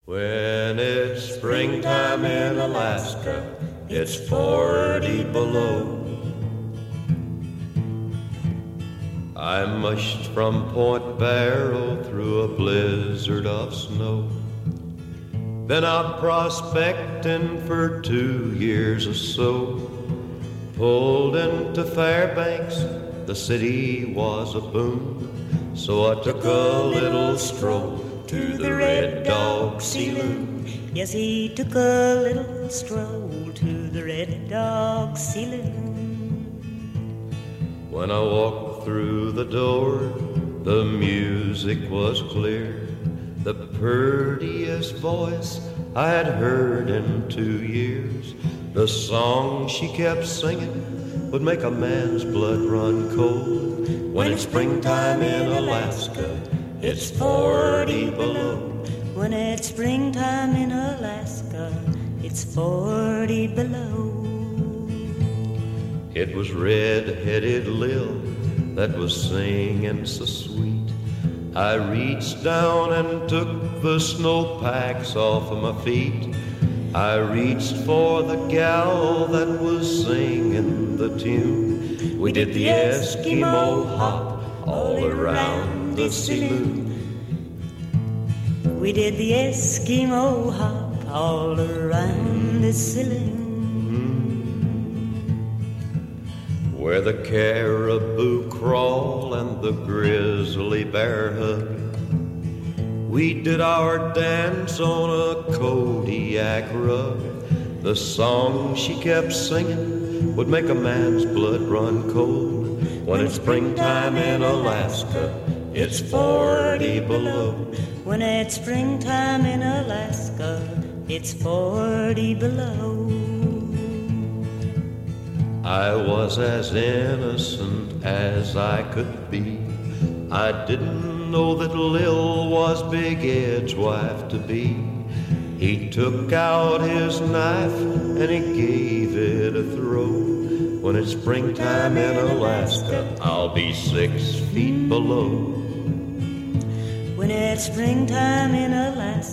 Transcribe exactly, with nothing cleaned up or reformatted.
When it's springtime in Alaska, it's forty below. I mushed from Point Barrow through a blizzard of snow. Been out prospecting for two years or so. Pulled into Fairbanks, the city was a boom. So I took a little stroll to the Red Dog Saloon. Yes, he took a little stroll to the Red Dog Saloon. When I walked through the door, the music was clear. The prettiest voice I had heard in two years. The song she kept singing would make a man's blood run cold. When it's springtime in Alaska, it's forty below. When it's springtime in Alaska, it's forty below. It was red-headed Lil that was singing so sweet. I reached down and took the snow packs off of my feet. I reached for the gal that was singing the tune. We did the Eskimo hop all around the saloon. We did the Eskimo hop all around the saloon. Where the caribou crawl and the grizzly bear hug, we did our dance on a Kodiak rug. The song she kept singing would make a man's blood run cold. When it's springtime in Alaska, it's forty below. When it's springtime in Alaska, it's forty below. I was as innocent as I could be. I didn't know that Lil was Big Ed's wife to be. He took out his knife and he gave it a throw. When it's springtime in Alaska, I'll be six feet below. When it's springtime in Alaska,